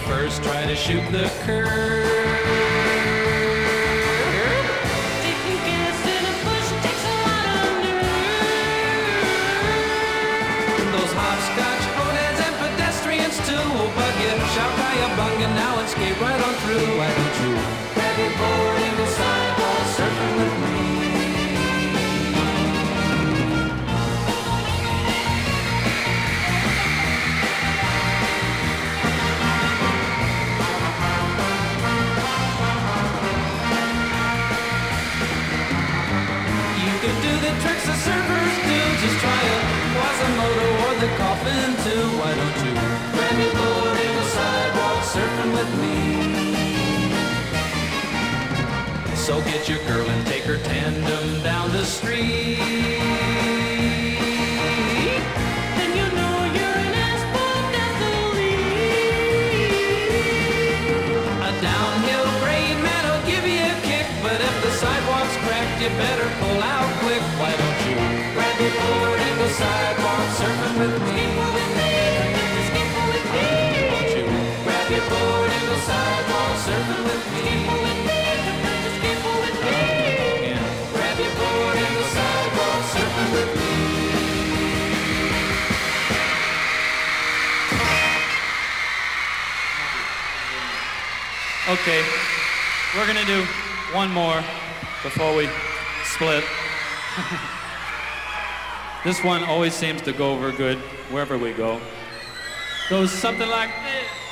first try to shoot the curve. Taking gas in a bush takes a lot of nerve. Those hopscotch boneheads and pedestrians too will bug you, shout cowabunga now and skate right on through. Why don't you grab your board and go sidewalk surfing with me? Tricks the surfers do, just try a Quasimodo or the coffin too. Why don't you grab your board and go sidewalk surfing with me? So get your girl and take her tandem down the street. Then you know you're an asphalt athlete. A downhill grade man will give you a kick, but if the sidewalk's cracked, you better pull out quick. Why don't you grab your board and go sidewalk surfing with me? Why don't you grab your board and go sidewalk surfing with me? Again, grab your board and go sidewalk surfing with me. Okay, we're gonna do one more before we split. This one always seems to go over good wherever we go. Goes something like this.